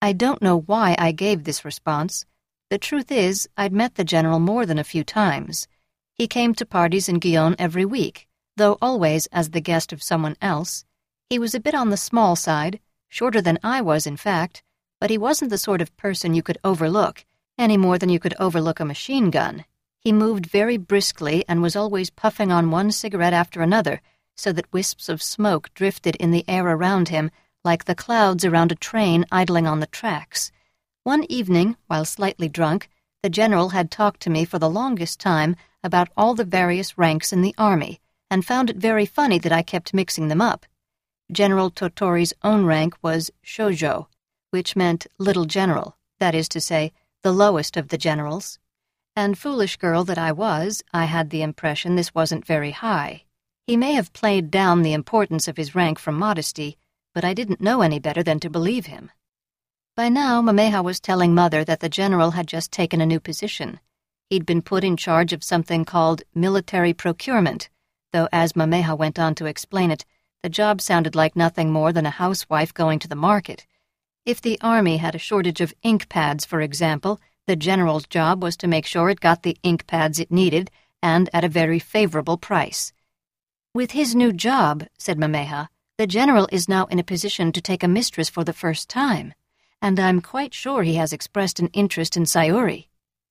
I don't know why I gave this response. The truth is, I'd met the general more than a few times. He came to parties in Guyenne every week, though always as the guest of someone else. He was a bit on the small side, shorter than I was, in fact, but he wasn't the sort of person you could overlook, any more than you could overlook a machine gun. He moved very briskly and was always puffing on one cigarette after another, so that wisps of smoke drifted in the air around him like the clouds around a train idling on the tracks. One evening, while slightly drunk, the general had talked to me for the longest time about all the various ranks in the army, and found it very funny that I kept mixing them up. General Totori's own rank was Shoujo, which meant little general, that is to say, the lowest of the generals. And foolish girl that I was, I had the impression this wasn't very high. He may have played down the importance of his rank from modesty, but I didn't know any better than to believe him. By now, Mameja was telling Mother that the general had just taken a new position. He'd been put in charge of something called military procurement, though as Mameja went on to explain it, the job sounded like nothing more than a housewife going to the market. If the army had a shortage of ink pads, for example, the general's job was to make sure it got the ink pads it needed, and at a very favorable price. With his new job, said Mameja, the general is now in a position to take a mistress for the first time, and I'm quite sure he has expressed an interest in Sayuri.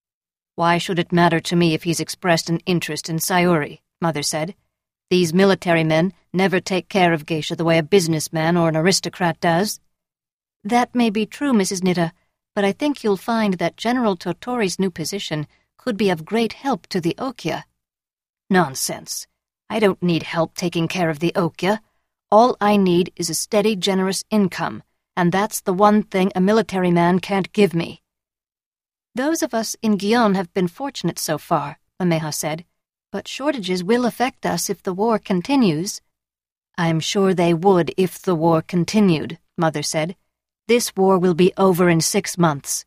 Why should it matter to me if he's expressed an interest in Sayuri? Mother said. These military men never take care of geisha the way a businessman or an aristocrat does. That may be true, Mrs. Nitta, but I think you'll find that General Totori's new position could be of great help to the Okya. Nonsense. I don't need help taking care of the Okya. All I need is a steady, generous income, and that's the one thing a military man can't give me. Those of us in Guyenne have been fortunate so far, Mameja said, but shortages will affect us if the war continues. I'm sure they would if the war continued, Mother said. This war will be over in 6 months.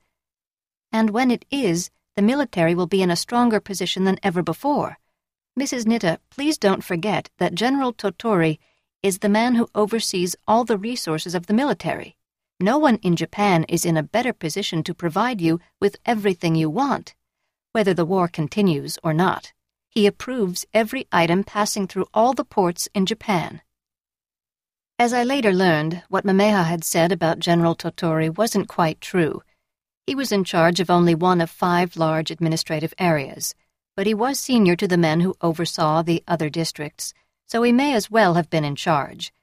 And when it is, the military will be in a stronger position than ever before. Mrs. Nitta, please don't forget that General Totori is the man who oversees all the resources of the military. No one in Japan is in a better position to provide you with everything you want, whether the war continues or not. He approves every item passing through all the ports in Japan. As I later learned, what Mameja had said about General Totori wasn't quite true. He was in charge of only one of 5 large administrative areas, but he was senior to the men who oversaw the other districts, so he may as well have been in charge.